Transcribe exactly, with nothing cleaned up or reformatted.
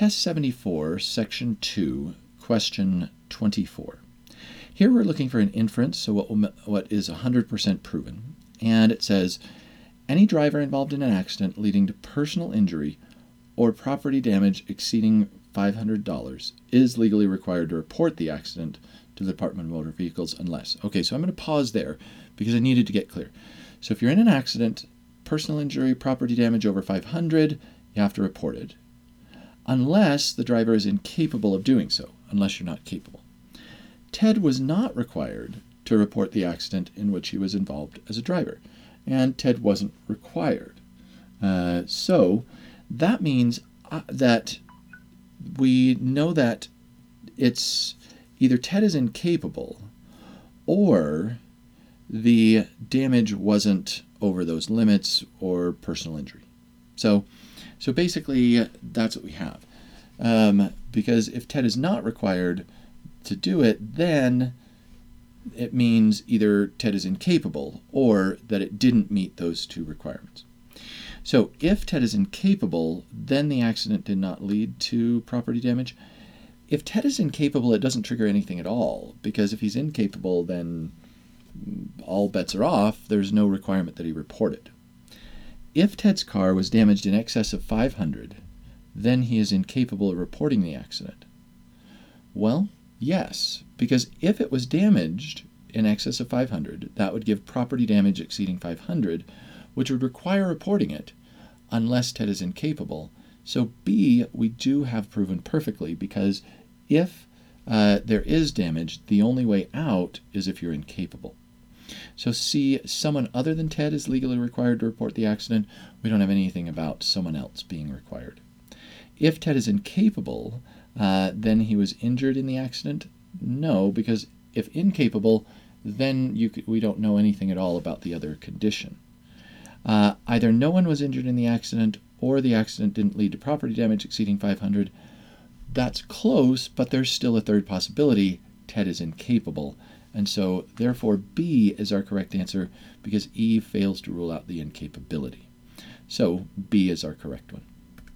Test seventy-four, Section two, Question twenty-four. Here we're looking for an inference, so what, will, what is one hundred percent proven. And it says, any driver involved in an accident leading to personal injury or property damage exceeding five hundred dollars is legally required to report the accident to the Department of Motor Vehicles unless. Okay, so I'm going to pause there because I needed to get clear. So if you're in an accident, personal injury, property damage over five hundred dollars, you have to report it. Unless the driver is incapable of doing so, unless you're not capable. Ted was not required to report the accident in which he was involved as a driver, and Ted wasn't required. Uh, so that means uh, that we know that it's either Ted is incapable or the damage wasn't over those limits or personal injury. So, so basically, that's what we have. Um, because if Ted is not required to do it, then it means either Ted is incapable or that it didn't meet those two requirements. So if Ted is incapable, then the accident did not lead to property damage. If Ted is incapable, it doesn't trigger anything at all, because if he's incapable, then all bets are off. There's no requirement that he report it. If Ted's car was damaged in excess of five hundred dollars, then he is incapable of reporting the accident. Well, yes, because if it was damaged in excess of five hundred dollars, that would give property damage exceeding five hundred dollars, which would require reporting it unless Ted is incapable. So B, we do have proven perfectly, because if uh, there is damage, the only way out is if you're incapable. So C, someone other than Ted is legally required to report the accident. We don't have anything about someone else being required. If Ted is incapable, uh, then he was injured in the accident? No, because if incapable, then you could, we don't know anything at all about the other condition. Uh, either no one was injured in the accident or the accident didn't lead to property damage exceeding five hundred dollars. That's close, but there's still a third possibility. Ted is incapable. And so, therefore, B is our correct answer because E fails to rule out the incapability. So, B is our correct one.